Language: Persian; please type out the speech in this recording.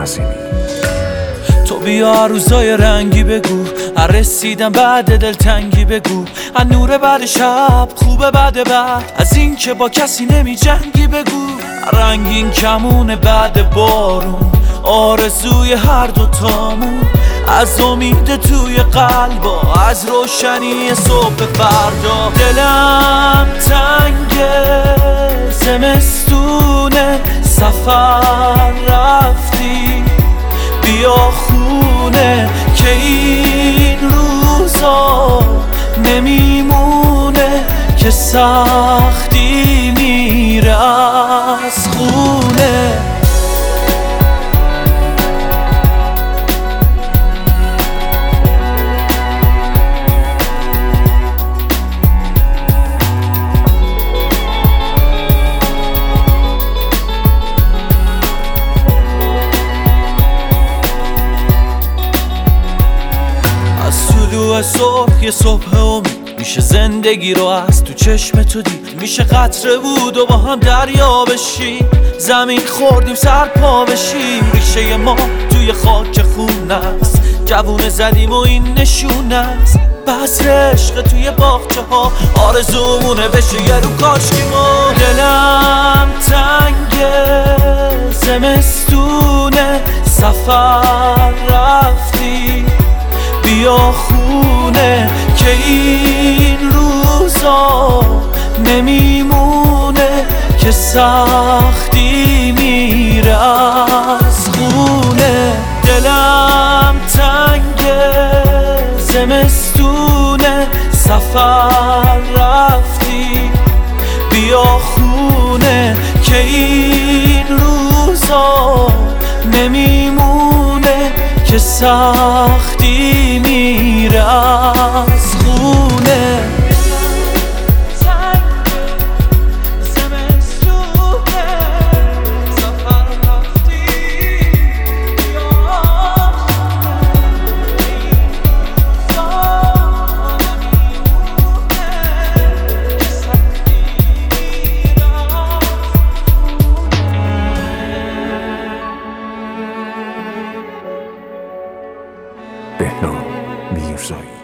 عظیمی. تو بیا روزای رنگی بگو، رسیدم بعد دلتنگی بگو، از نور بعد شب خوبه بعد از این که با کسی نمی جنگی بگو، رنگین کمونه بعد بارون، آرزوی هر دوتامون، از امید توی قلبا، از روشنی صبح فردا. دلم تنگه زمستونه، سفر رفتی بیا خونه، که این روزا نمیمونه، که سختی میره از خونه. صبح یه صبح امید میشه زندگی رو از تو چشم تو دید، میشه قطره بود و با هم دریا بشیم، زمین خوردیم سر پا بشیم، ریشه ما توی خاک خون است، جوونه زدیم و این نشونه است، بذر عشق توی باغچه ها، آرزومونه بشه یه رو کاشکی ما. دلم تنگه زمستونه، سفر رفتی بیا خونه، که این روزا نمیمونه، که سختی میره از خونه. دلم تنگه زمستونه، سفر رفتی بیا خونه، که این روزا نمیمونه، که سختی میره از خونه. بهنام میرزایی.